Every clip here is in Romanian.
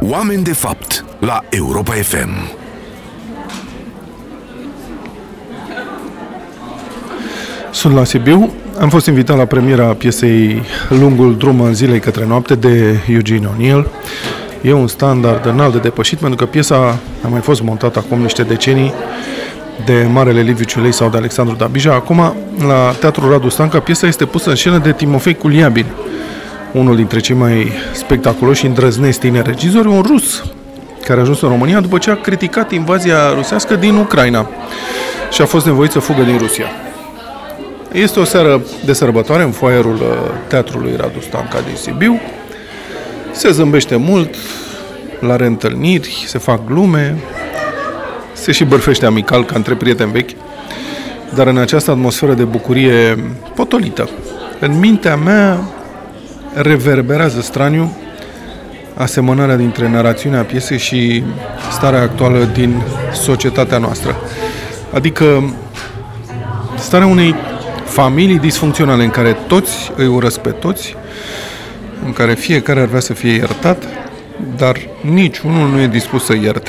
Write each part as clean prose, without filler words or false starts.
Oameni de fapt la Europa FM. Sunt la Sibiu. Am fost invitat la premiera piesei Lungul drum al zilei către noapte de Eugene O'Neill. E un standard înalt de depășit, pentru că piesa a mai fost montată acum niște decenii de Marele Liviu Ciulei sau de Alexandru Dabija. Acum, la Teatrul Radu Stanca, piesa este pusă în scenă de Timofei Kuliabin, unul dintre cei mai spectaculoși și îndrăzneți tineri regizori, un rus care a ajuns în România după ce a criticat invazia rusească din Ucraina și a fost nevoit să fugă din Rusia. Este o seară de sărbătoare în foaierul Teatrului Radu Stanca din Sibiu. Se zâmbește mult, la reîntâlniri, se fac glume, se și bârfește amical ca între prieteni vechi, dar în această atmosferă de bucurie potolită, în mintea mea reverberează straniu asemănarea dintre narațiunea piesei și starea actuală din societatea noastră. Adică starea unei familii disfuncționale în care toți îi urăsc pe toți, în care fiecare ar vrea să fie iertat, dar niciunul nu e dispus să ierte.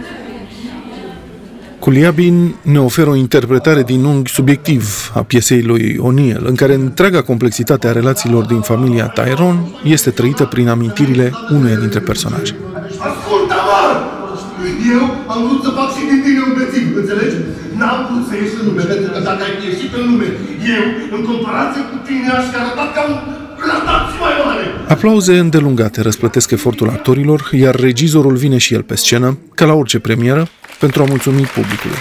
Kuliabin ne oferă o interpretare din unghi subiectiv a piesei lui O'Neill, în care întreaga complexitate a relațiilor din familia Tyrone este trăită prin amintirile unuia dintre personaje. Ascultă-mă! Eu am vrut să fac și din tine un bețiv, înțelegi? N-am vrut să ieși în lume, pentru că dacă ai ieșit în lume, eu, în comparație cu tine, aș fi arătat ca un ratat și mai mare. Aplauze îndelungate răsplătesc efortul actorilor, iar regizorul vine și el pe scenă, ca la orice premieră, pentru a mulțumi publicului.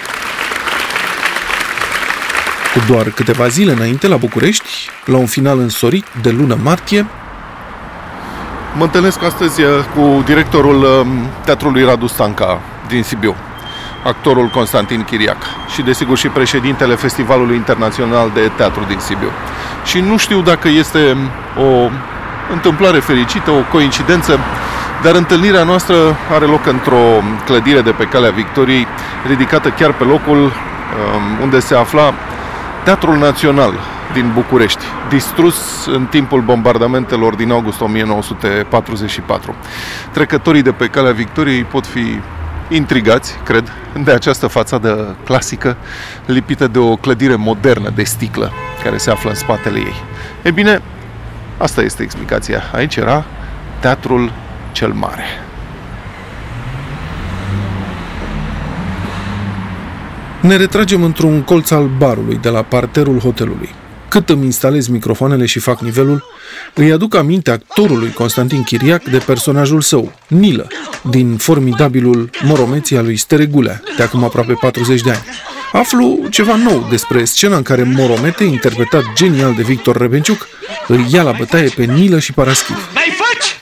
Cu doar câteva zile înainte, la București, la un final însorit de lună martie, mă întâlnesc astăzi cu directorul Teatrului Radu Stanca din Sibiu, actorul Constantin Chiriac și, desigur, și președintele Festivalului Internațional de Teatru din Sibiu. Și nu știu dacă este o întâmplare fericită, o coincidență, dar întâlnirea noastră are loc într-o clădire de pe Calea Victoriei, ridicată chiar pe locul unde se afla Teatrul Național din București, distrus în timpul bombardamentelor din august 1944. Trecătorii de pe Calea Victoriei pot fi intrigați, cred, de această fațadă clasică lipită de o clădire modernă de sticlă care se află în spatele ei. E bine, asta este explicația. Aici era Teatrul cel Mare. Ne retragem într-un colț al barului de la parterul hotelului. Cât îmi instalez microfoanele și fac nivelul, îi aduc aminte actorului Constantin Chiriac de personajul său, Nilă, din formidabilul Moromeții al lui Steregulea, de acum aproape 40 de ani. Aflu ceva nou despre scena în care Moromete, interpretat genial de Victor Rebenciuc, îl ia la bătaie pe Nilă și Paraschiv. Mai faci?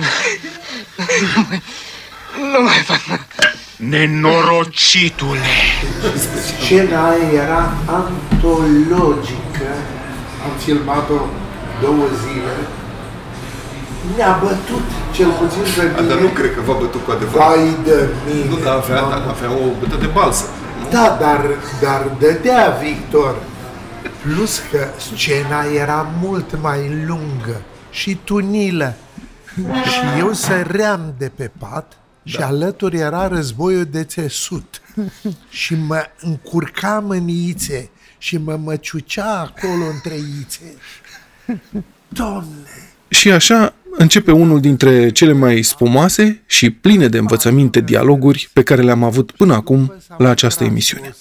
Nu mai fac. Nenorocitule! Scena era antologică. Am filmat-o 2 zile. Ne-a bătut, cel puțin pe mine. Dar nu cred că v-a bătut cu adevărat. Vai de mine. Nu, dar avea o bătă de balsă. Da, dar dădea Victor. Plus că scena era mult mai lungă și tunilă. Și eu săream de pe pat și alături era războiul de țesut. Și mă încurcam în ițe și mă măciucea acolo între ițe. Doamne! Și așa începe unul dintre cele mai spumoase și pline de învățăminte dialoguri pe care le-am avut până acum la această emisiune.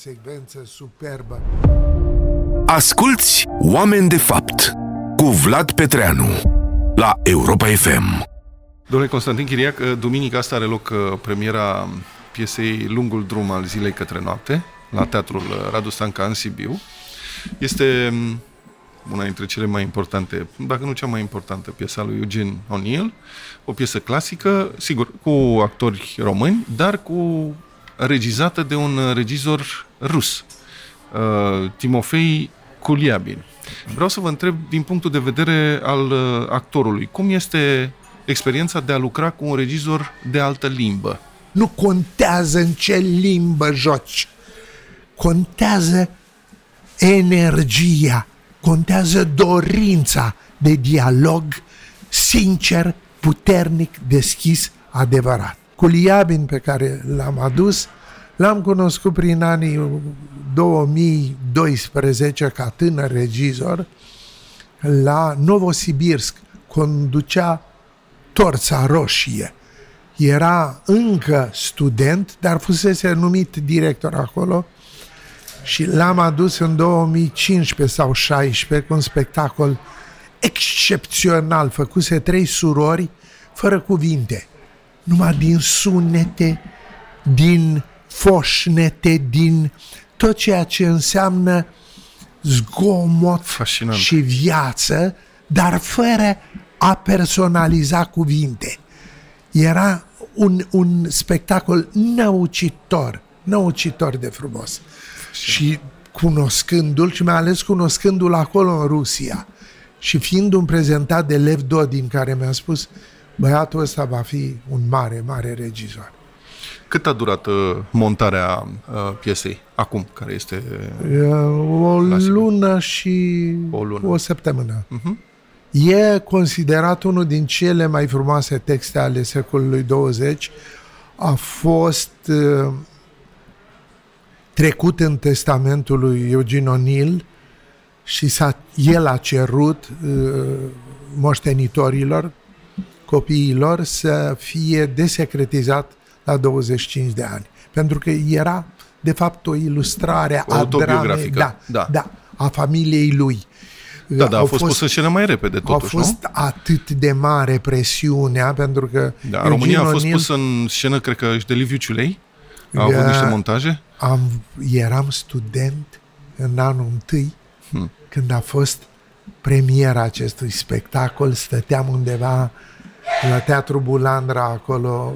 Asculți Oameni de fapt cu Vlad Petreanu la Europa FM. Domnule Constantin Chiriac, duminica asta are loc premiera piesei Lungul drum al zilei către noapte la Teatrul Radu Stanca în Sibiu. Este una dintre cele mai importante, dacă nu cea mai importantă, piesa lui Eugene O'Neill, o piesă clasică, sigur, cu actori români, dar regizată de un regizor rus, Timofei Kuliabin. Vreau să vă întreb, din punctul de vedere al actorului, cum este experiența de a lucra cu un regizor de altă limbă? Nu contează în ce limbă joci. Contează energia, contează dorința de dialog sincer, puternic, deschis, adevărat. Culiabin, pe care l-am adus, l-am cunoscut prin anii 2012 ca tânăr regizor la Novosibirsk, conducea Torța Roșie. Era încă student, dar fusese numit director acolo și l-am adus în 2015 sau 2016 cu un spectacol excepțional. Făcuse 3 surori fără cuvinte, numai din sunete, din foșnete, din tot ceea ce înseamnă zgomot Fascinant. și viață, dar fără a personaliza cuvinte. Era un spectacol năucitor de frumos. Și cunoscându-l, și mai ales cunoscându-l acolo în Rusia, și fiind un prezentat de Lev Dodin, care mi-a spus, băiatul ăsta va fi un mare, mare regizor. Cât a durat montarea piesei acum, care este... O lună și o săptămână. E considerat unul din cele mai frumoase texte ale secolului 20. A fost trecut în testamentul lui Eugene O'Neill și el a cerut moștenitorilor, copiilor, să fie desecretizat la 25 de ani. Pentru că era, de fapt, o ilustrare a dramei, a familiei lui. Da, a fost pus în scenă mai repede, totuși, nu? A fost atât de mare presiunea, pentru că... Da, România a fost pus în scenă, cred că și de Liviu Ciulei. A avut niște montaje. Eram student în anul întâi, când a fost premiera acestui spectacol. Stăteam undeva la Teatru Bulandra, acolo,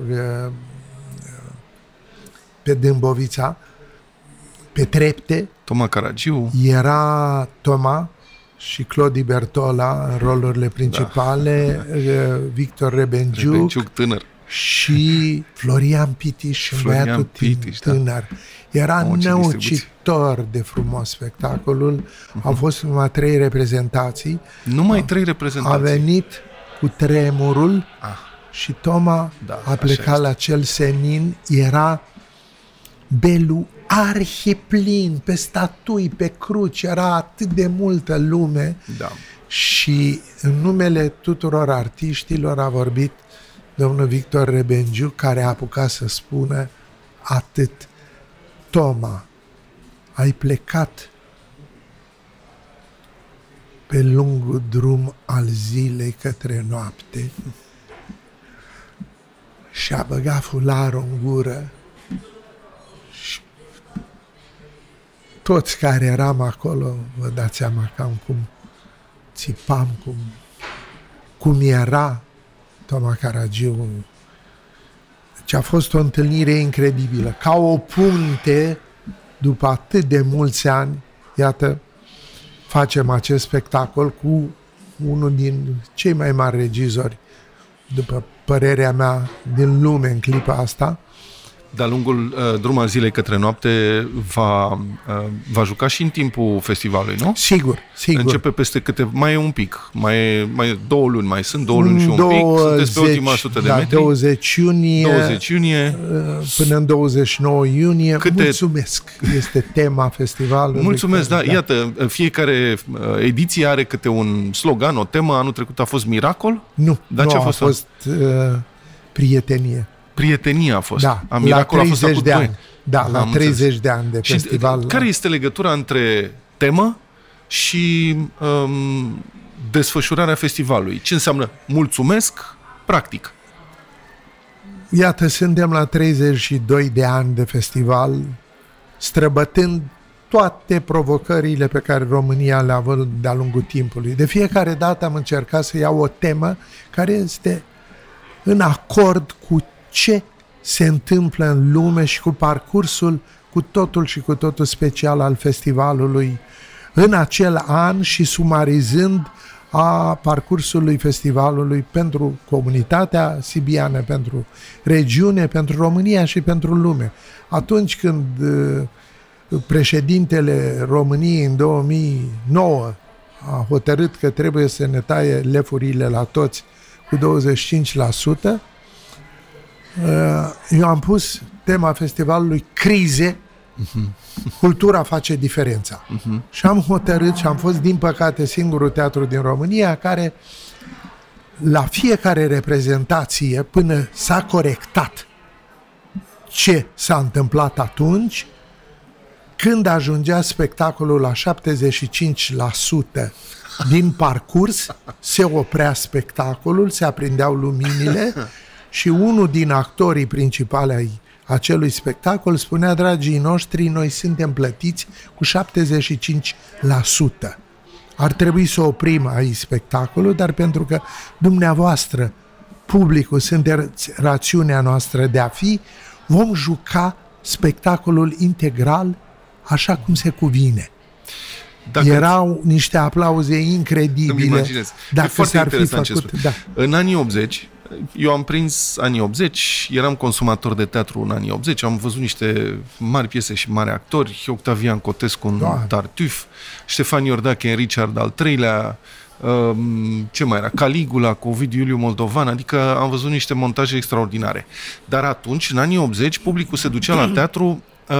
pe Dâmbovița, pe trepte. Toma Caragiu. Era Toma și Clodi Bertola în rolurile principale, Victor Rebenciuc tânăr. Și Florian Pitiș, băiatul tânăr. Era năucitor de frumos spectacolul. Au fost numai 3 reprezentații. Numai 3 reprezentații. A venit cu tremurul și Toma a plecat la cel senin. Era belul arhiplin, pe statui, pe cruci, era atât de multă lume. Și în numele tuturor artiștilor a vorbit domnul Victor Rebenciuc, care a apucat să spună atât: Toma, ai plecat pe lungul drum al zilei către noapte și a băgat fularul în gură și toți care eram acolo, vă dați seama cam cum țipam, cum era Toma Caragiu. Deci a fost o întâlnire incredibilă. Ca o punte, după atât de mulți ani, iată, facem acest spectacol cu unul din cei mai mari regizori, după părerea mea, din lume în clipa asta. De-a lungul drum al zilei către noapte va juca și în timpul festivalului, nu? Sigur. Începe peste mai e un pic, mai e 2 luni, mai sunt 2 luni și un pic, sunteți pe ultima 100 de metri. 20 iunie până în 29 iunie. Mulțumesc, este tema festivalului. Mulțumesc, iată, fiecare ediție are câte un slogan, o temă. Anul trecut a fost Miracol? Nu, a fost Prietenie. Prietenia a fost. Miracol a fost acum 2 ani. La 30 de ani de festival. Și care este legătura între temă și desfășurarea festivalului? Ce înseamnă mulțumesc, practic? Iată, suntem la 32 de ani de festival, străbătând toate provocările pe care România le-a avut de-a lungul timpului. De fiecare dată am încercat să iau o temă care este în acord cu ce se întâmplă în lume și cu parcursul cu totul și cu totul special al festivalului în acel an și sumarizând a parcursului festivalului pentru comunitatea sibiană, pentru regiune, pentru România și pentru lume. Atunci când președintele României în 2009 a hotărât că trebuie să ne taie lefurile la toți cu 25%, eu am pus tema festivalului Crize, cultura face diferența. Și am hotărât și am fost, din păcate, singurul teatru din România care la fiecare reprezentație, până s-a corectat ce s-a întâmplat atunci, când ajungea spectacolul la 75% din parcurs, se oprea spectacolul, se aprindeau luminile și unul din actorii principali ai acelui spectacol spunea: dragii noștri, noi suntem plătiți cu 75%. Ar trebui să oprim aici spectacolul, dar pentru că dumneavoastră, publicul, sunteți rațiunea noastră de a fi, vom juca spectacolul integral așa cum se cuvine. Erau niște aplauze incredibile. Dacă s-ar fi făcut. Da. În anii 80, eu am prins anii 80, eram consumator de teatru în anii 80, am văzut niște mari piese și mari actori, Octavian Cotescu în Tartuf, Ștefan Iordache în Richard al III-lea, ce mai era? Caligula cu Ovidiu Iuliu Moldovan, adică am văzut niște montaje extraordinare. Dar atunci, în anii 80, publicul se ducea la teatru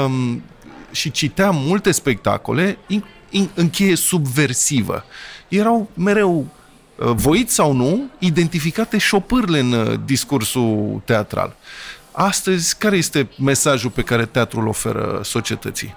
și citea multe spectacole în cheie subversivă. Erau mereu, voiți sau nu, identificate șopârle în discursul teatral. Astăzi, care este mesajul pe care teatrul oferă societății?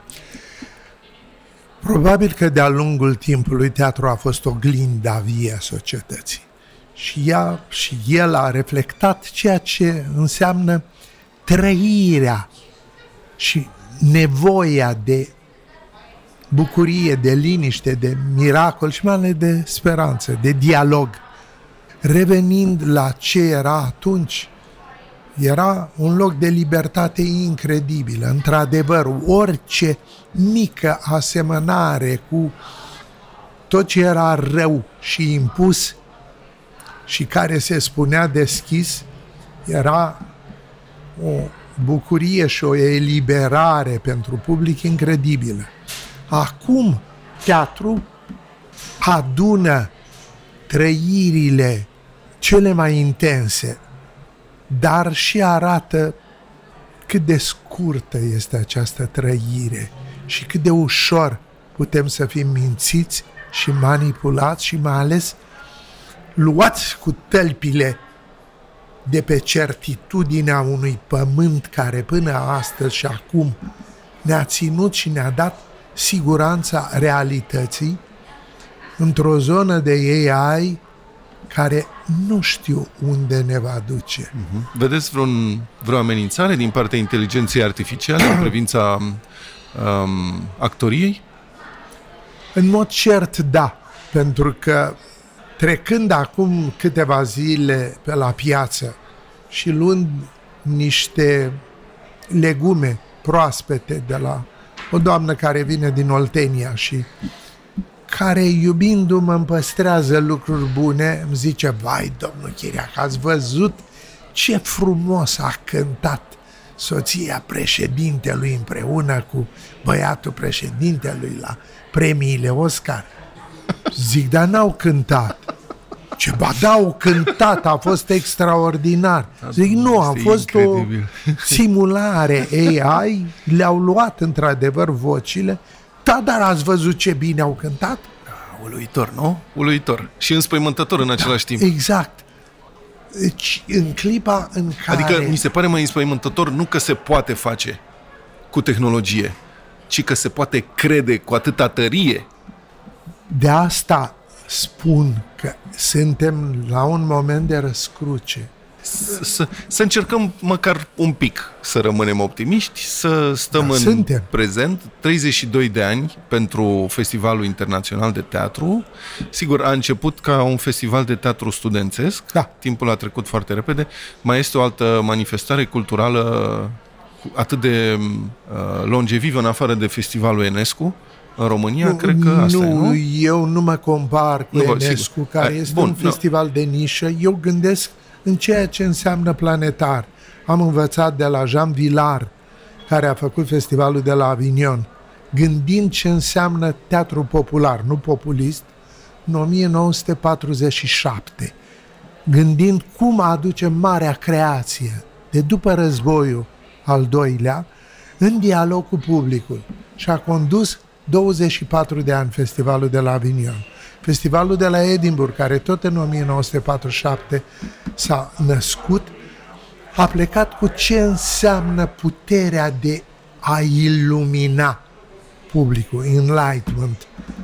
Probabil că de-a lungul timpului teatrul a fost oglinda vie a societății. Și el a reflectat ceea ce înseamnă trăirea și nevoia de bucurie, de liniște, de miracol și mai ales de speranță, de dialog. Revenind la ce era atunci, era un loc de libertate incredibilă. Într-adevăr, orice mică asemănare cu tot ce era rău și impus și care se spunea deschis, era o bucurie și o eliberare pentru public incredibilă. Acum, teatru adună trăirile cele mai intense, dar și arată cât de scurtă este această trăire și cât de ușor putem să fim mințiți și manipulați și mai ales luați cu tălpile de pe certitudinea unui pământ care până astăzi și acum ne-a ținut și ne-a dat siguranța realității într-o zonă de AI care nu știu unde ne va duce. Vedeți vreo amenințare din partea inteligenței artificiale în privința actoriei? În mod cert, da. Pentru că trecând acum câteva zile pe la piață și luând niște legume proaspete de la o doamnă care vine din Oltenia și care, iubindu-mă, îmi păstrează lucruri bune, îmi zice: vai, domnul Chiriac, ați văzut ce frumos a cântat soția președintelui împreună cu băiatul președintelui la premiile Oscar? Zic: dar n-au cântat. Ce ba da, au cântat, a fost extraordinar. Zic: nu, a fost incredibil. O simulare AI, le-au luat într-adevăr vocile. Da, dar ați văzut ce bine au cântat? Uluitor, nu? Uluitor. Și înspăimântător în același timp. Exact. Deci, în clipa în care... Adică mi se pare mai înspăimântător nu că se poate face cu tehnologie, ci că se poate crede cu atâta tărie. De asta spun că suntem la un moment de răscruce. Să încercăm măcar un pic să rămânem optimiști, să stăm în prezent. 32 de ani pentru Festivalul Internațional de Teatru. Sigur, a început ca un festival de teatru studențesc. Da. Timpul a trecut foarte repede. Mai este o altă manifestare culturală atât de longevivă în afară de Festivalul Enescu în România, cred că asta e, nu? Eu nu mă compar cu Enescu, care este un festival de nișă. Eu gândesc în ceea ce înseamnă planetar. Am învățat de la Jean Villard, care a făcut festivalul de la Avignon, gândind ce înseamnă teatru popular, nu populist, în 1947, gândind cum aduce marea creație de după războiul al doilea, în dialog cu publicul. Și a condus 24 de ani festivalul de la Avignon. Festivalul de la Edinburgh, care tot în 1947 s-a născut, a plecat cu ce înseamnă puterea de a ilumina publicul, enlightenment.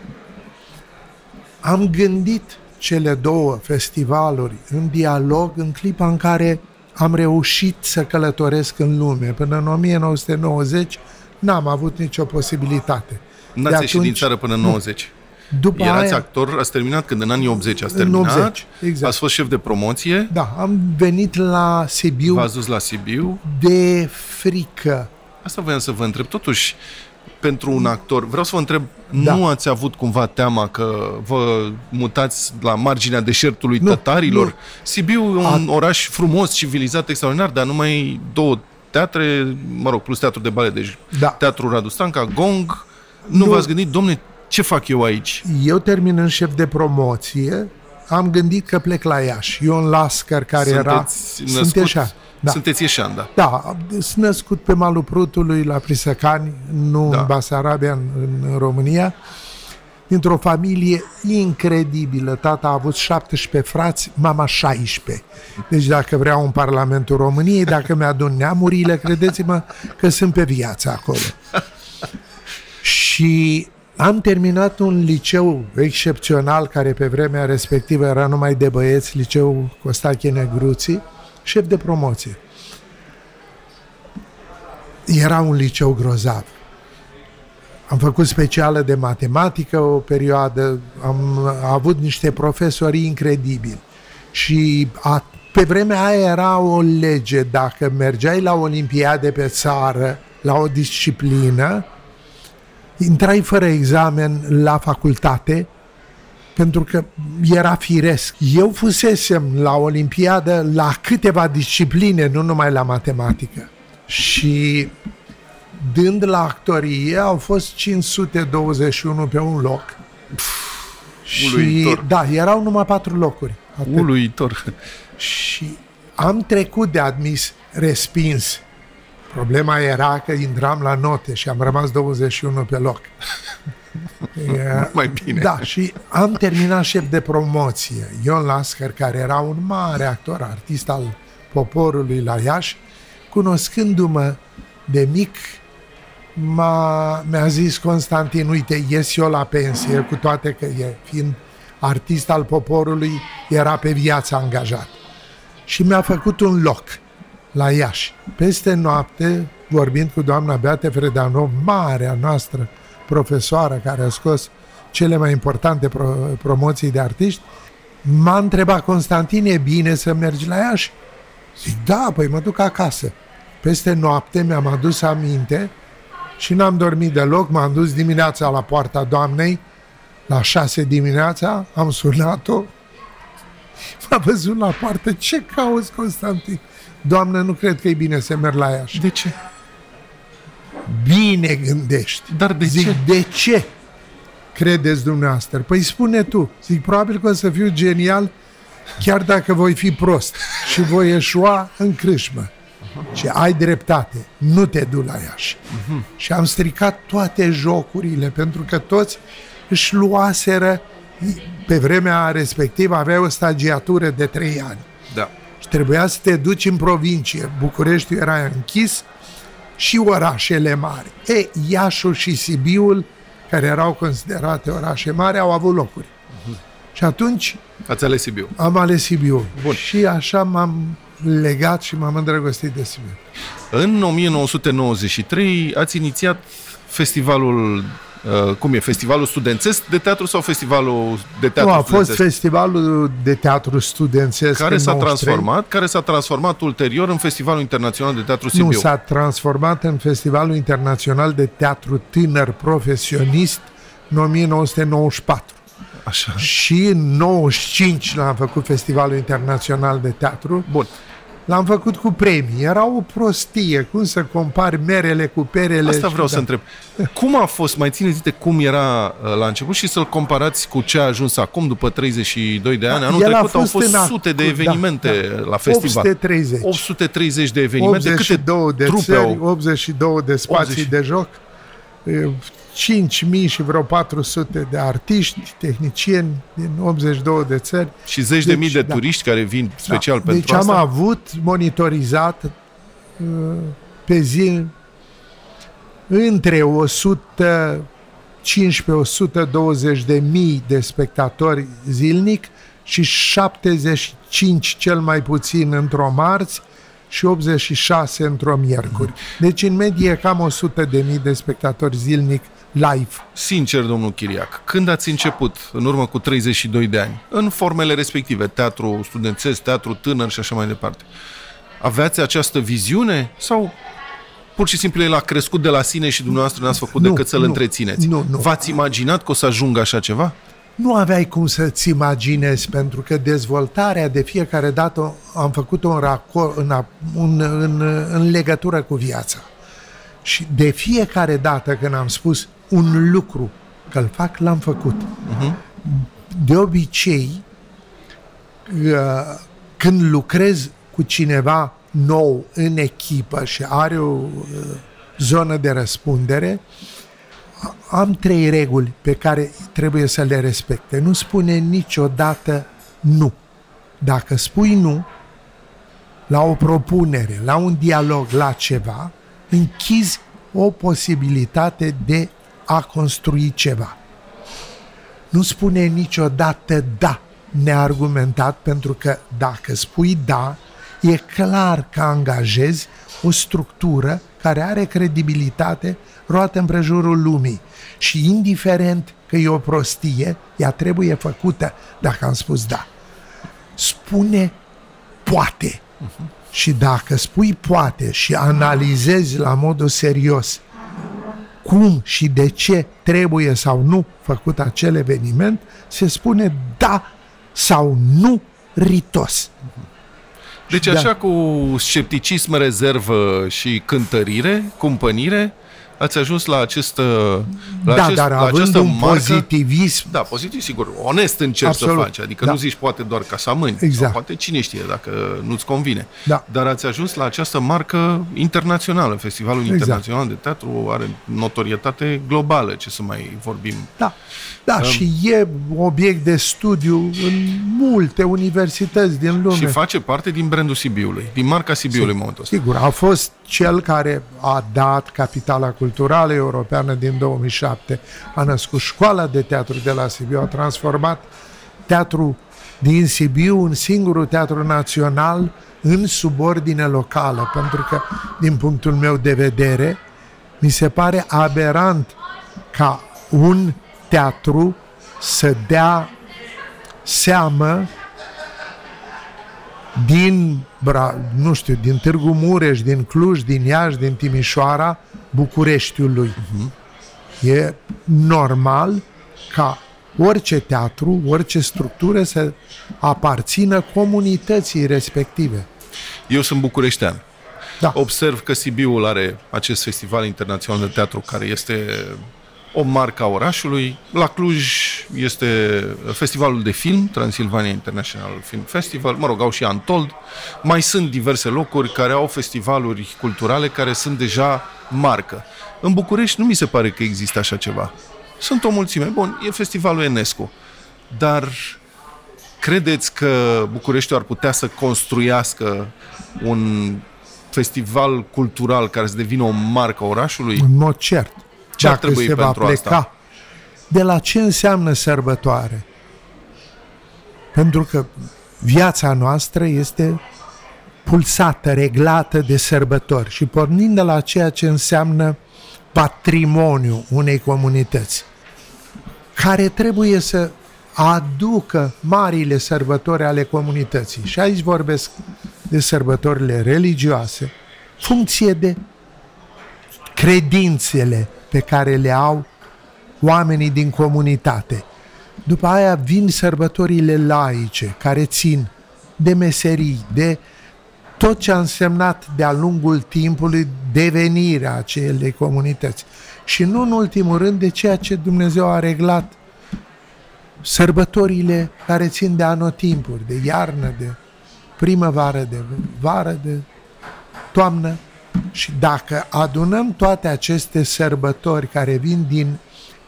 Am gândit cele două festivaluri în dialog în clipa în care am reușit să călătoresc în lume. Până în 1990 n-am avut nicio posibilitate. N-ați ieșit din țară până în 90. După Erați aia, actor, ați terminat când în anii 80 ați terminat, în 80, exact. Ați fost șef de promoție, Da, am venit la Sibiu v-ați dus la Sibiu. de frică. Asta voiam să vă întreb, totuși, pentru un actor, vreau să vă întreb, Da. nu ați avut cumva teama că vă mutați la marginea deșertului Nu, tătarilor? nu. Sibiu e un oraș frumos, civilizat, extraordinar, dar numai 2 teatre, mă rog, plus teatru de balet, deci Da. Teatrul Radu Stanca, Gong. Nu v-ați gândit, domne, ce fac eu aici? Eu terminând șef de promoție, am gândit că plec la Iași. Ion Lascăr, care era... născut, așa. Da. Sunteți ieșan, da. Da, sunt născut pe malul Prutului, la Prisăcani, nu Da. în Basarabia, în România, dintr-o familie incredibilă. Tata a avut 17 frați, mama 16. Deci dacă vreau în Parlamentul României, dacă mi-adun neamurile, credeți-mă că sunt pe viață acolo. Și am terminat un liceu excepțional, care pe vremea respectivă era numai de băieți, liceul Costache Negruții, șef de promoție. Era un liceu grozav. Am făcut specială de matematică o perioadă, am avut niște profesori incredibili. Și pe vremea aia era o lege, dacă mergeai la olimpiade pe țară, la o disciplină, intrai fără examen la facultate, pentru că era firesc. Eu fusesem la olimpiadă la câteva discipline, nu numai la matematică. Și dând la actorie, au fost 521 pe un loc. Uluitor. Și da, erau numai 4 locuri. Atât. Uluitor. Și am trecut de admis, respins. Problema era că intram la note și am rămas 21 pe loc. Mai bine. Da, și am terminat șef de promoție. Ion Lascăr, care era un mare actor, artist al poporului la Iași, cunoscându-mă de mic, mi-a zis Constantin, uite, ies eu la pensie, cu toate că fiind artist al poporului, era pe viață angajat. Și mi-a făcut un loc la Iași. Peste noapte, vorbind cu doamna Beate Fredanov, marea noastră profesoară care a scos cele mai importante promoții de artiști, m-a întrebat, Constantin, e bine să mergi la Iași? Zic, da, păi mă duc acasă. Peste noapte mi-am adus aminte și n-am dormit deloc, m-am dus dimineața la poarta doamnei, la 6 dimineața, am sunat-o, m-a văzut la poartă, ce cauți, Constantin? Doamnă, nu cred că e bine să merg la Iași. De ce? Bine gândești. Dar de Zic, ce? de ce credeți dumneavoastră? Păi spune tu. Zic, probabil că o să fiu genial chiar dacă voi fi prost și voi eșua în crâșmă. Și ai dreptate, nu te du la Iași. Și am stricat toate jocurile, pentru că toți își luaseră, pe vremea respectivă avea o stagiatură de 3 ani. Da. Și trebuia să te duci în provincie. Bucureștiul era închis și orașele mari. Iașul și Sibiul, care erau considerate orașe mari, au avut locuri. Și atunci Ați ales Sibiu. am ales Sibiu. Bun. Și așa m-am legat și m-am îndrăgostit de Sibiu. În 1993 ați inițiat festivalul, cum e, festivalul studențesc de teatru sau festivalul de teatru Nu, a fost studențesc? festivalul de teatru studențesc Care în s-a 93. transformat ulterior în Festivalul Internațional de Teatru Sibiu. Nu, s-a transformat în Festivalul Internațional de Teatru Tânăr Profesionist în 1994. Așa. Și în 95 l-am făcut Festivalul Internațional de Teatru. Bun. L-am făcut cu premii. Era o prostie. Cum să compari merele cu perele? Asta vreau să întreb. Cum a fost, mai țineți minte cum era la început și să-l comparați cu ce a ajuns acum, după 32 de ani? Anul trecut au fost sute de evenimente la festival. 830 de evenimente. 82 de țări, 82 de spații de joc, 5.000 și vreo 400 de artiști, tehnicieni din 82 de țări. Și zeci de mii de turiști care vin special pentru asta. Deci am avut monitorizat pe zi între 115-120 de mii de spectatori zilnic și 75 cel mai puțin într-o marți și 86 într-o miercuri. Deci în medie cam 100 de mii de spectatori zilnic live. Sincer, domnul Chiriac, când ați început, în urmă cu 32 de ani, în formele respective, teatru studențesc, teatru tânăr și așa mai departe, aveați această viziune sau pur și simplu el a crescut de la sine și dumneavoastră n-ați făcut decât să-l întrețineți? Nu. V-ați imaginat că o să ajungă așa ceva? Nu aveai cum să-ți imaginezi, pentru că dezvoltarea de fiecare dată am făcut-o în legătură cu viața. Și de fiecare dată când am spus un lucru că-l fac, l-am făcut. De obicei, când lucrez cu cineva nou în echipă și are o zonă de răspundere, am 3 reguli pe care trebuie să le respecte. Nu spune niciodată nu. Dacă spui nu la o propunere, la un dialog, la ceva, închizi o posibilitate de a construi ceva. Nu spune niciodată da neargumentat, pentru că dacă spui da, e clar că angajezi o structură care are credibilitate roată împrejurul lumii. Și indiferent că e o prostie, ea trebuie făcută dacă am spus da. Spune poate. Și dacă spui poate și analizezi la modul serios cum și de ce trebuie sau nu făcut acel eveniment, se spune da sau nu ritos. Deci așa cu scepticism, rezervă și cântărire, cumpănire, ați ajuns la această dar având un marcă, pozitivism. Da, pozitiv, sigur, onest încerci să faci, adică nu zici poate doar ca să amâni, sau poate cine știe dacă nu-ți convine. Dar ați ajuns la această marcă internațională, Festivalul Internațional de Teatru are notorietate globală, ce să mai vorbim. Și e obiect de studiu în multe universități din lume. Și face parte din brandul Sibiului, din marca Sibiului în momentul ăsta. Sigur, a fost cel care a dat Capitala Culturală Europeană din 2007, a născut Școala de Teatru de la Sibiu, a transformat teatru din Sibiu în singurul teatru național în subordine locală, pentru că, din punctul meu de vedere, mi se pare aberant ca un teatru să dea seamă din Târgu Mureș, din Cluj, din Iași, din Timișoara, Bucureștiului. E normal ca orice teatru, orice structură să aparțină comunității respective. Eu sunt bucureștean. Observ că Sibiul are acest festival internațional de teatru care este o marcă a orașului. La Cluj este festivalul de film, Transilvania International Film Festival, au și Antold. Mai sunt diverse locuri care au festivaluri culturale care sunt deja marcă. În București nu mi se pare că există așa ceva. Sunt o mulțime. Bun, e festivalul Enescu. Dar credeți că Bucureștiul ar putea să construiască un festival cultural care să devină o marcă a orașului? În mod cert. Ce ar trebui pentru pleca asta? De la ce înseamnă sărbătoare? Pentru că viața noastră este pulsată, reglată de sărbători și pornind de la ceea ce înseamnă patrimoniu unei comunități, care trebuie să aducă marile sărbători ale comunității. Și aici vorbesc de sărbătorile religioase, funcție de credințele pe care le au oamenii din comunitate. După aia vin sărbătorile laice, care țin de meserii, de tot ce a însemnat de-a lungul timpului devenirea acelei comunități. Și nu în ultimul rând de ceea ce Dumnezeu a reglat, sărbătorile care țin de anotimpuri, de iarnă, de primăvară, de vară, de toamnă. Și dacă adunăm toate aceste sărbători care vin din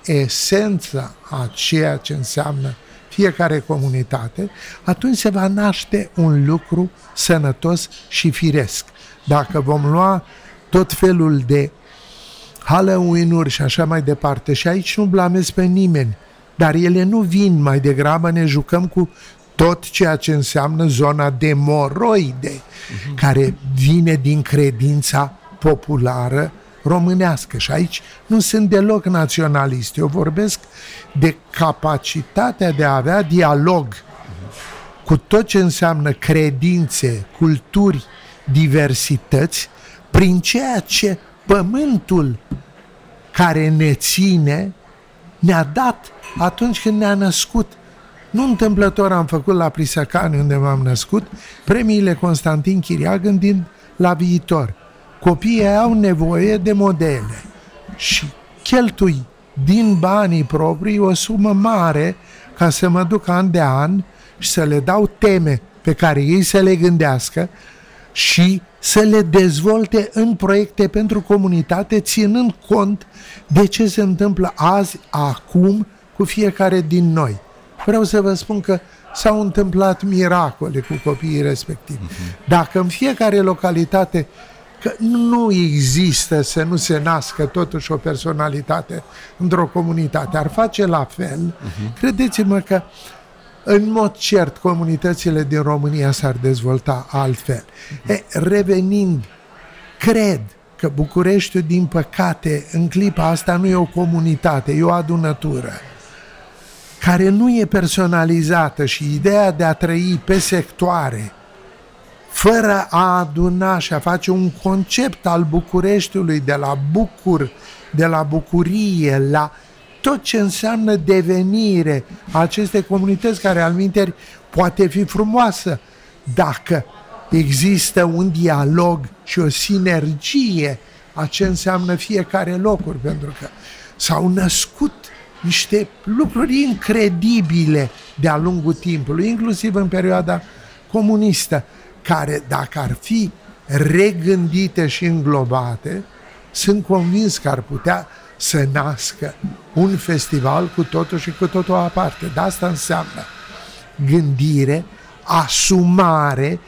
esența a ceea ce înseamnă fiecare comunitate, atunci se va naște un lucru sănătos și firesc. Dacă vom lua tot felul de Halloween-uri și așa mai departe, și aici nu blamez pe nimeni, dar ele nu vin, mai degrabă ne jucăm cu tot ceea ce înseamnă zona de moroide, care vine din credința populară românească. Și aici nu sunt deloc naționalist. Eu vorbesc de capacitatea de a avea dialog cu tot ce înseamnă credințe, culturi, diversități, prin ceea ce pământul care ne ține ne-a dat atunci când ne-a născut. Nu întâmplător am făcut la Prisăcani, unde m-am născut, premiile Constantin Chiria gândind la viitor. Copiii au nevoie de modele și cheltui din banii proprii o sumă mare ca să mă duc an de an și să le dau teme pe care ei să le gândească și să le dezvolte în proiecte pentru comunitate, ținând cont de ce se întâmplă azi, acum, cu fiecare din noi. Vreau să vă spun că s-au întâmplat miracole cu copiii respectivi. Dacă în fiecare localitate, că nu există să nu se nască totuși o personalitate într-o comunitate, ar face la fel, credeți-mă că în mod cert comunitățile din România s-ar dezvolta altfel. Revenind, cred că Bucureștiul, din păcate, în clipa asta nu e o comunitate, e o adunătură care nu e personalizată, și ideea de a trăi pe sectoare fără a aduna și a face un concept al Bucureștiului, de la bucur, de la bucurie, la tot ce înseamnă devenire a acestei comunități, care alminteri poate fi frumoasă dacă există un dialog și o sinergie a ce înseamnă fiecare locuri, pentru că s-au născut niște lucruri incredibile de-a lungul timpului, inclusiv în perioada comunistă, care, dacă ar fi regândite și înglobate, sunt convins că ar putea să nască un festival cu totul și cu totul aparte. De asta înseamnă gândire, asumare,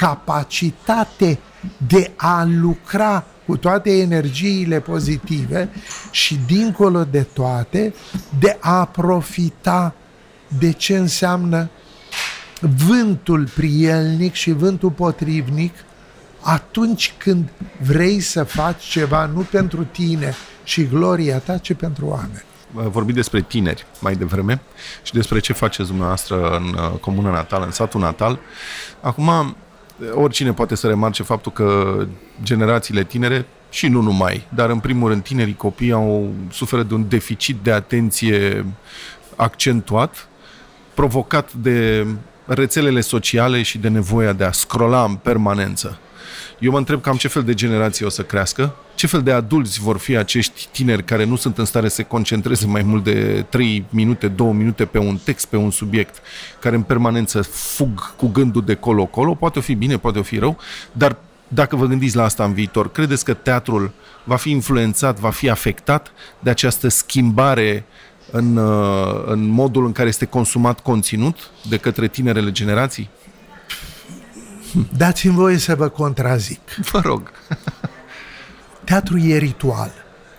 capacitate de a lucra cu toate energiile pozitive și, dincolo de toate, de a profita de ce înseamnă vântul prielnic și vântul potrivnic atunci când vrei să faci ceva nu pentru tine și gloria ta, ci pentru oameni. Vorbit despre tineri mai devreme și despre ce faceți dumneavoastră în comuna natală, în satul natal. Acum, oricine poate să remarce faptul că generațiile tinere, și nu numai, dar în primul rând tinerii copii suferă de un deficit de atenție accentuat, provocat de rețelele sociale și de nevoia de a scrolla în permanență. Eu mă întreb cam ce fel de generație o să crească, ce fel de adulți vor fi acești tineri care nu sunt în stare să se concentreze mai mult de 3 minute, 2 minute pe un text, pe un subiect, care în permanență fug cu gândul de colo-colo. Poate o fi bine, poate o fi rău, dar dacă vă gândiți la asta în viitor, credeți că teatrul va fi influențat, va fi afectat de această schimbare în modul în care este consumat conținut de către tinerele generații? Dați-mi voie să vă contrazic. Vă rog. Teatrul e ritual.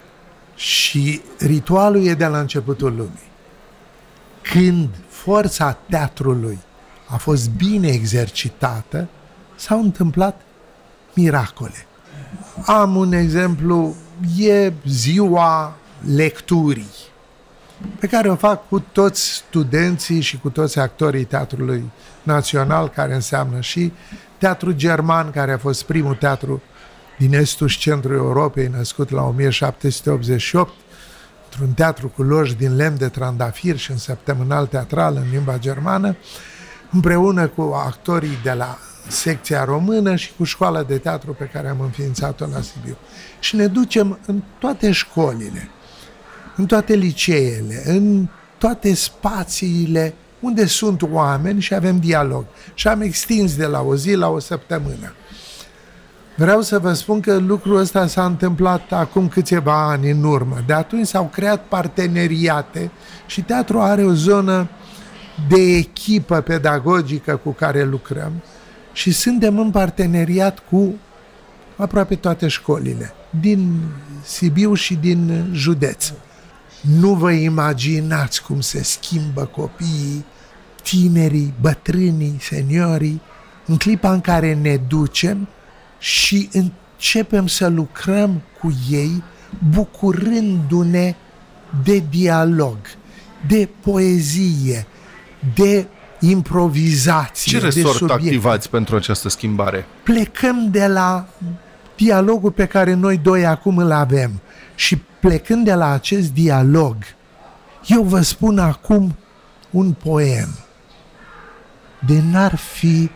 Și ritualul e de la începutul lumii. Când forța teatrului a fost bine exercitată, s-au întâmplat miracole. Am un exemplu, e ziua lecturii, pe care o fac cu toți studenții și cu toți actorii Teatrului Național, care înseamnă și Teatrul German, care a fost primul teatru din estul și centrul Europei, născut la 1788, într-un teatru cu loji din lemn de trandafir și în săptămânal teatral în limba germană, împreună cu actorii de la secția română și cu școala de teatru pe care am înființat-o la Sibiu. Și ne ducem în toate școlile, în toate liceele, în toate spațiile unde sunt oameni și avem dialog. Și am extins de la o zi la o săptămână. Vreau să vă spun că lucrul ăsta s-a întâmplat acum câțiva ani în urmă. De atunci s-au creat parteneriate și teatru are o zonă de echipă pedagogică cu care lucrăm și suntem în parteneriat cu aproape toate școlile din Sibiu și din județ. Nu vă imaginați cum se schimbă copiii, tinerii, bătrânii, seniorii, în clipa în care ne ducem și începem să lucrăm cu ei, bucurându-ne de dialog, de poezie, de improvizație. Ce resort activați pentru această schimbare? Plecăm de la dialogul pe care noi doi acum îl avem și plecând de la acest dialog, eu vă spun acum un poem. De n-ar fi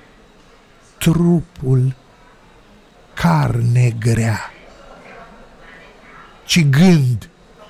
trupul carne grea, ci gând,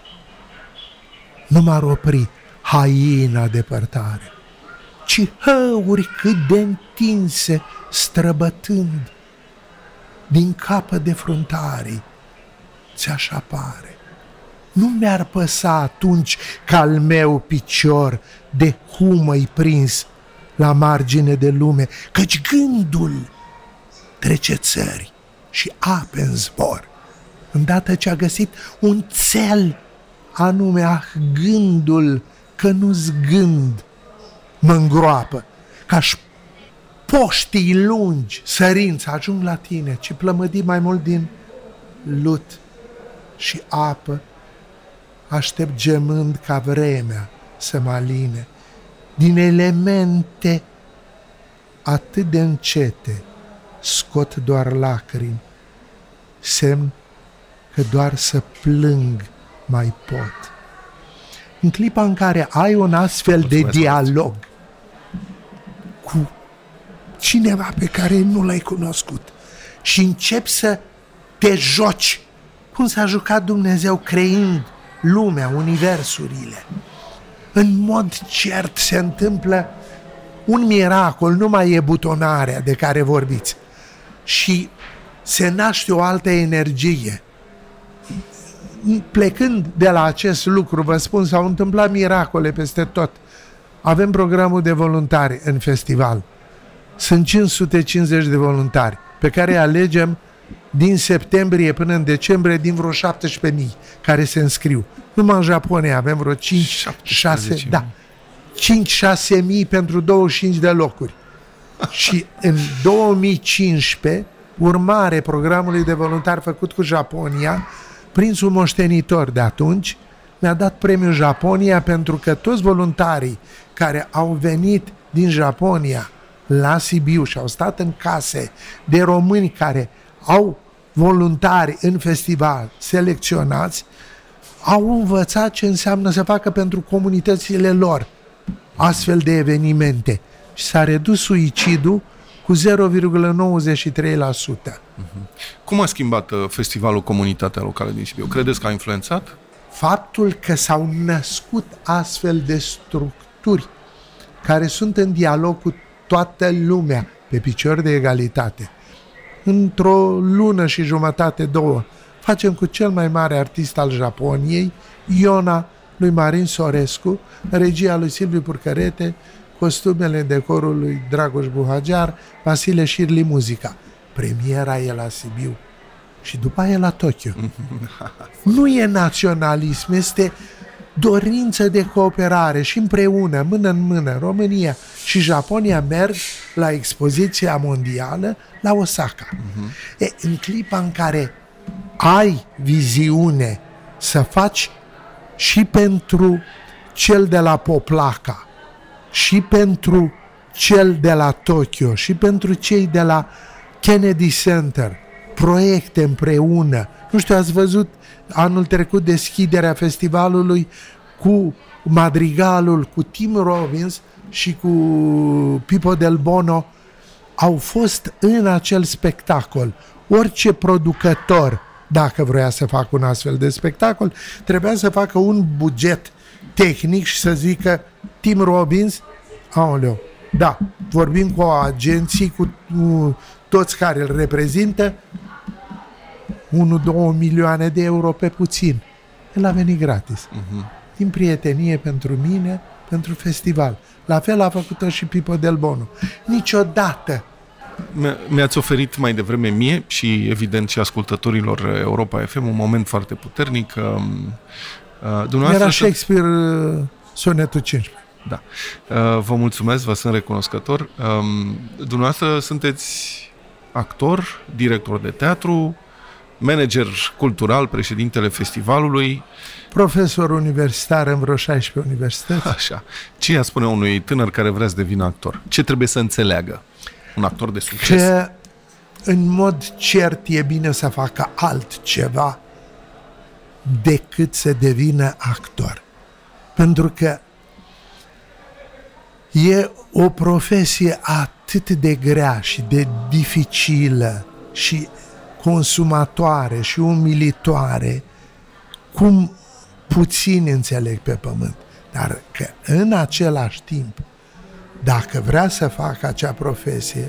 nu m-ar opri haina depărtare, ci hăuri cât de întinse străbătând din capă de fruntarii ți-aș apare. Nu mi-ar păsa atunci că-al meu picior de humă-i prins la margine de lume, căci gândul trece țări și ape în zbor, îndată ce a găsit un țel, anume gândul, că nu-s gând mă îngroapă, ca-și poștii lungi sărind să ajung la tine, ci plămădi mai mult din lut și apă, aștept gemând ca vremea să mă aline, din elemente atât de încete scot doar lacrimi, semn că doar să plâng mai pot. În clipa în care ai un astfel de dialog cu cineva pe care nu l-ai cunoscut și începi să te joci cum s-a jucat Dumnezeu creând lumea, universurile, în mod cert se întâmplă un miracol, nu mai e butonarea de care vorbiți și se naște o altă energie. Plecând de la acest lucru, vă spun, s-au întâmplat miracole peste tot. Avem programul de voluntari în festival. Sunt 550 de voluntari pe care alegem din septembrie până în decembrie din vreo 17.000 care se înscriu. Numai în Japonia avem vreo 5-6 5-6.000 pentru 25 de locuri. Și în 2015, urmare programului de voluntari făcut cu Japonia, prințul moștenitor de atunci mi-a dat premiul Japonia pentru că toți voluntarii care au venit din Japonia la Sibiu și au stat în case de români care au voluntari în festival selecționați, au învățat ce înseamnă să facă pentru comunitățile lor astfel de evenimente și s-a redus suicidul cu 0,93%. Cum a schimbat festivalul comunitatea locală din Sibiu? Credeți că a influențat? Faptul că s-au născut astfel de structuri care sunt în dialog cu toată lumea pe picior de egalitate. Într-o lună și jumătate, 2, facem cu cel mai mare artist al Japoniei, Iona lui Marin Sorescu, regia lui Silviu Purcărete, costumele, decorul lui Dragoș Buhagiar, Vasile Șirli muzica. Premiera e la Sibiu și după aia la Tokyo. Nu e naționalism, este dorință de cooperare și împreună, mână în mână, România și Japonia merg la expoziția mondială la Osaka. În clipa în care ai viziune să faci și pentru cel de la Poplaca, și pentru cel de la Tokyo, și pentru cei de la Kennedy Center, proiecte împreună. Nu știu, ați văzut anul trecut deschiderea festivalului cu Madrigalul, cu Tim Robbins și cu Pippo del Bono au fost în acel spectacol. Orice producător, dacă vrea să facă un astfel de spectacol, trebuia să facă un buget tehnic și să zică Tim Robbins, aoleu, da, vorbim cu agenții, cu toți care îl reprezintă, 1-2 milioane de euro pe puțin. El a venit gratis. Din prietenie pentru mine, pentru festival. La fel a făcut-o și Pipo Del Bono. Niciodată. Mi-ați oferit mai devreme mie și evident și ascultătorilor Europa FM un moment foarte puternic. Era Shakespeare Sonetul 15. Da. Vă mulțumesc, vă sunt recunoscător. Dumneavoastră sunteți actor, director de teatru, manager cultural, președintele festivalului, profesor universitar în vreo 16 universități. Așa. Ce i-a spune unui tânăr care vrea să devină actor? Ce trebuie să înțeleagă un actor de succes? Că în mod cert e bine să facă altceva decât să devină actor. Pentru că e o profesie atât de grea și de dificilă și consumatoare și umilitoare, cum puțini înțeleg pe pământ. Dar că în același timp, dacă vrea să facă acea profesie,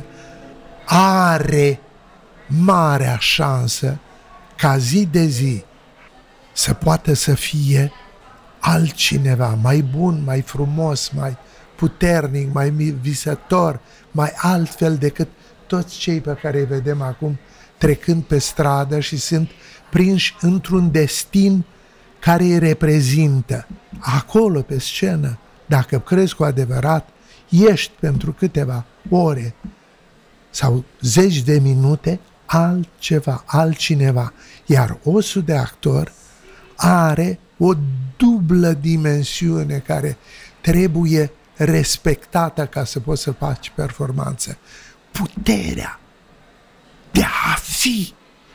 are marea șansă ca zi de zi să poată să fie altcineva, mai bun, mai frumos, mai puternic, mai visător, mai altfel decât toți cei pe care îi vedem acum trecând pe stradă și sunt prinși într-un destin care îi reprezintă. Acolo, pe scenă, dacă crezi cu adevărat, ești pentru câteva ore sau 10 de minute altceva, altcineva. Iar osul de actor are o dublă dimensiune care trebuie respectată ca să poți să faci performanță. Puterea de a fi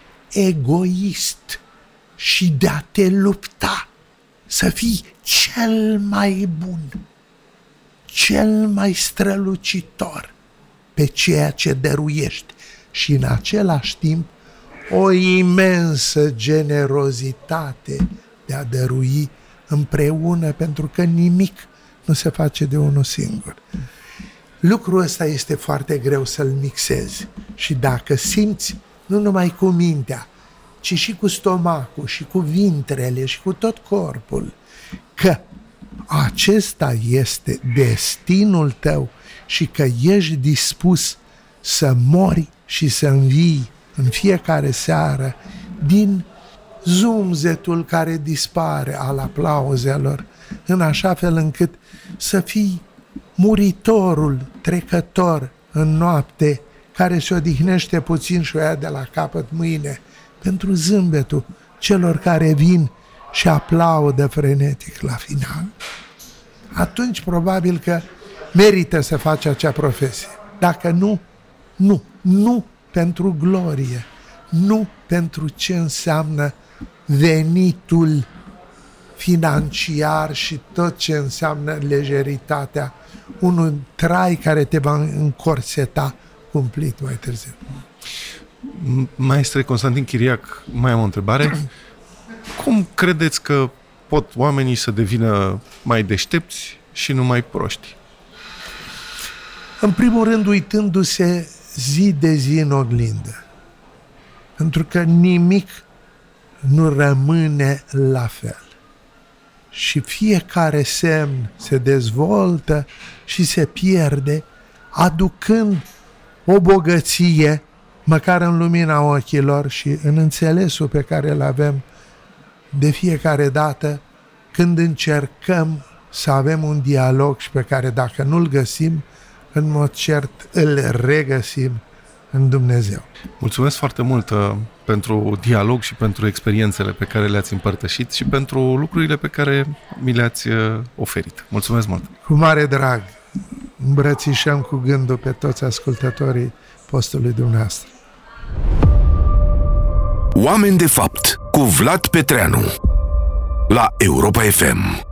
egoist și de a te lupta să fii cel mai bun, cel mai strălucitor pe ceea ce dăruiești și în același timp o imensă generozitate de a dărui împreună, pentru că nimic nu se face de unul singur. Lucrul ăsta este foarte greu să-l mixezi și dacă simți nu numai cu mintea, ci și cu stomacul și cu vintrele și cu tot corpul că acesta este destinul tău și că ești dispus să mori și să învii în fiecare seară din zumzetul care dispare al aplauzelor, în așa fel încât să fii muritorul trecător în noapte care se odihnește puțin și o ia de la capăt mâine pentru zâmbetul celor care vin și aplaudă frenetic la final. Atunci probabil că merită să faci acea profesie. Dacă nu pentru glorie, nu pentru ce înseamnă venitul financiar și tot ce înseamnă lejeritatea, unul trai care te va încorseta cumplit mai târziu. Maestre Constantin Chiriac, mai am o întrebare. Cum credeți că pot oamenii să devină mai deștepți și nu mai proști? În primul rând, uitându-se zi de zi în oglindă. Pentru că nimic nu rămâne la fel. Și fiecare semn se dezvoltă și se pierde, aducând o bogăție, măcar în lumina ochilor și în înțelesul pe care îl avem de fiecare dată când încercăm să avem un dialog și pe care dacă nu-l găsim, în mod cert îl regăsim în Dumnezeu. Mulțumesc foarte mult pentru dialog și pentru experiențele pe care le-ați împărtășit și pentru lucrurile pe care mi le-ați oferit. Mulțumesc mult! Cu mare drag! Îmbrățișăm cu gândul pe toți ascultătorii postului dumneavoastră. Oameni de fapt cu Vlad Petreanu la Europa FM.